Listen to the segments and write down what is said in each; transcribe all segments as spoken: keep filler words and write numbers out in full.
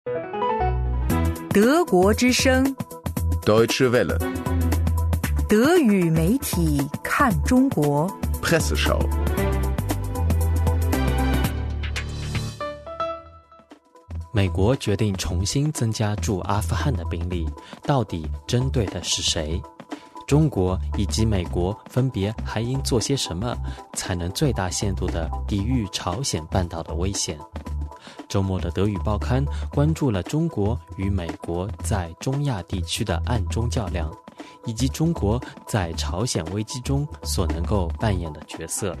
德国之声 Deutsche Welle 德语媒体看中国 Presseschau。 美国决定重新增加驻阿富汗的兵力，到底针对的是谁？中国以及美国分别还应做些什么，才能最大限度地抵御朝鲜半岛的危险？周末的德语报刊关注了中国与美国在中亚地区的暗中较量，以及中国在朝鲜危机中所能够扮演的角色。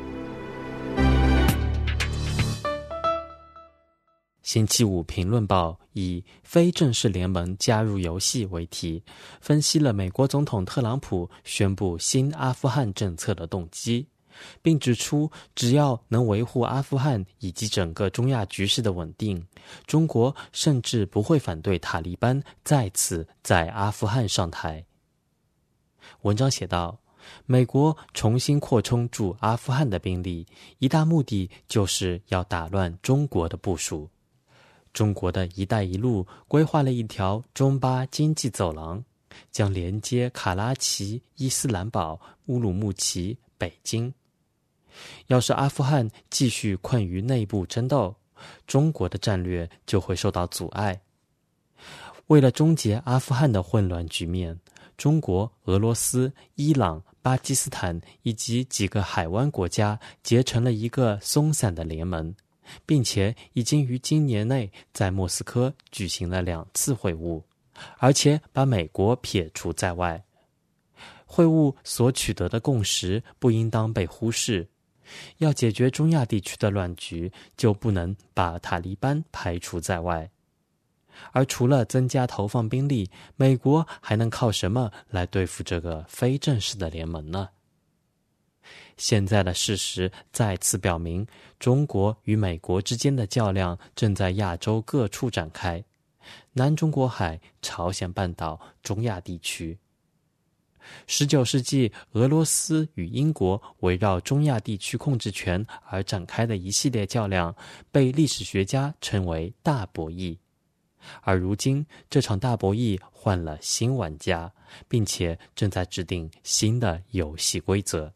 星期五评论报以非正式联盟加入游戏为题，分析了美国总统特朗普宣布新阿富汗政策的动机，并指出只要能维护阿富汗以及整个中亚局势的稳定，中国甚至不会反对塔利班再次在阿富汗上台。文章写道，美国重新扩充驻阿富汗的兵力，一大目的就是要打乱中国的部署。中国的一带一路规划了一条中巴经济走廊，将连接卡拉奇、伊斯兰堡、乌鲁木齐、北京。要是阿富汗继续困于内部争斗，中国的战略就会受到阻碍。为了终结阿富汗的混乱局面，中国、俄罗斯、伊朗、巴基斯坦以及几个海湾国家结成了一个松散的联盟，并且已经于今年内在莫斯科举行了两次会晤，而且把美国撇除在外。会晤所取得的共识不应当被忽视，要解决中亚地区的乱局，就不能把塔利班排除在外。而除了增加投放兵力，美国还能靠什么来对付这个非正式的联盟呢？现在的事实再次表明，中国与美国之间的较量正在亚洲各处展开，南中国海、朝鲜半岛、中亚地区。十九世纪，俄罗斯与英国围绕中亚地区控制权而展开的一系列较量，被历史学家称为大博弈。而如今，这场大博弈换了新玩家，并且正在制定新的游戏规则。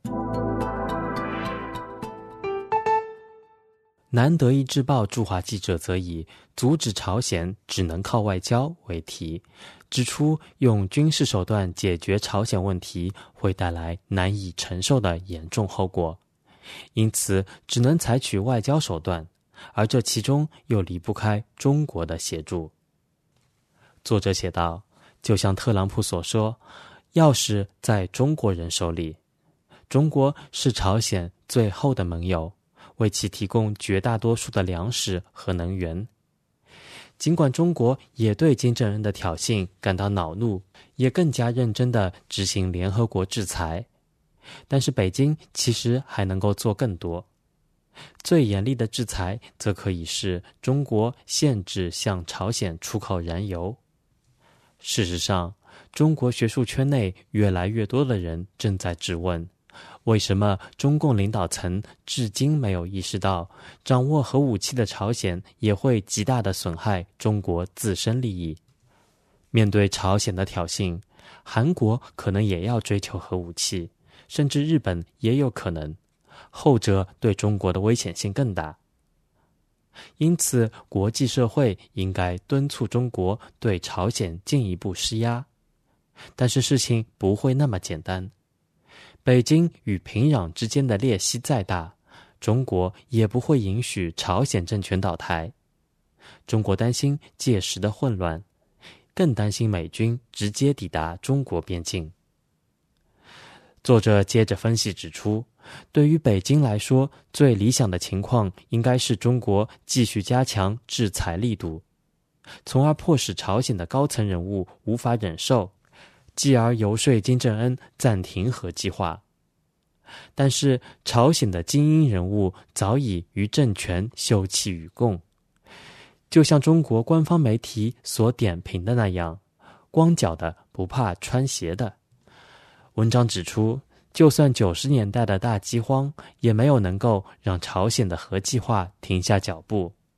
南德意志报驻华记者则以阻止朝鲜只能靠外交为题，指出用军事手段解决朝鲜问题会带来难以承受的严重后果，因此只能采取外交手段，而这其中又离不开中国的协助。作者写道，就像特朗普所说，钥匙在中国人手里，中国是朝鲜最后的盟友，为其提供绝大多数的粮食和能源。尽管中国也对金正恩的挑衅感到恼怒，也更加认真地执行联合国制裁，但是北京其实还能够做更多。最严厉的制裁则可以是中国限制向朝鲜出口燃油。事实上，中国学术圈内越来越多的人正在质问，为什么中共领导层至今没有意识到，掌握核武器的朝鲜也会极大地损害中国自身利益？面对朝鲜的挑衅，韩国可能也要追求核武器，甚至日本也有可能，后者对中国的危险性更大。因此，国际社会应该敦促中国对朝鲜进一步施压。但是事情不会那么简单。北京与平壤之间的裂隙再大，中国也不会允许朝鲜政权倒台。中国担心届时的混乱，更担心美军直接抵达中国边境。作者接着分析指出，对于北京来说，最理想的情况应该是中国继续加强制裁力度，从而迫使朝鲜的高层人物无法忍受，继而游说金正恩暂停核计划。但是朝鲜的精英人物早已与政权休戚与共，就像中国官方媒体所点评的那样，光脚的不怕穿鞋的。文章指出，就算九十年代的大饥荒也没有能够让朝鲜的核计划停下脚步。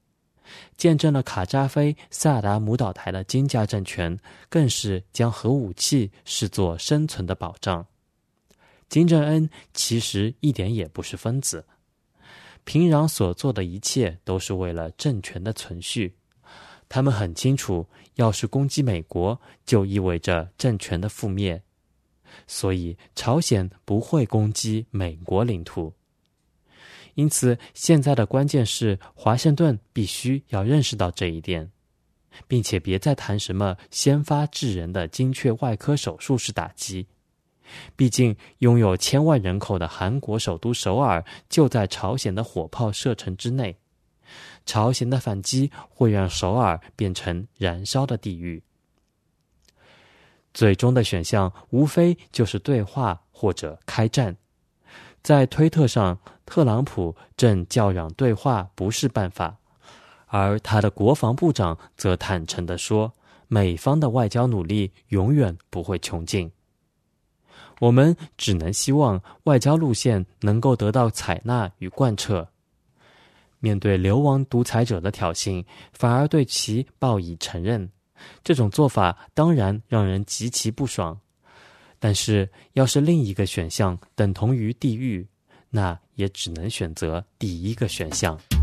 见证了卡扎菲萨达姆倒台的金家政权，更是将核武器视作生存的保障。金正恩其实一点也不是疯子，平壤所做的一切都是为了政权的存续。他们很清楚，要是攻击美国，就意味着政权的覆灭，所以朝鲜不会攻击美国领土。因此，现在的关键是华盛顿必须要认识到这一点，并且别再谈什么先发制人的精确外科手术式打击。毕竟，拥有千万人口的韩国首都首尔就在朝鲜的火炮射程之内，朝鲜的反击会让首尔变成燃烧的地狱。最终的选项无非就是对话或者开战。在推特上，特朗普正叫嚷对话不是办法，而他的国防部长则坦诚地说，美方的外交努力永远不会穷尽。我们只能希望外交路线能够得到采纳与贯彻。面对流亡独裁者的挑衅，反而对其报以承认，这种做法当然让人极其不爽。但是，要是另一个选项等同于地狱，那也只能选择第一个选项。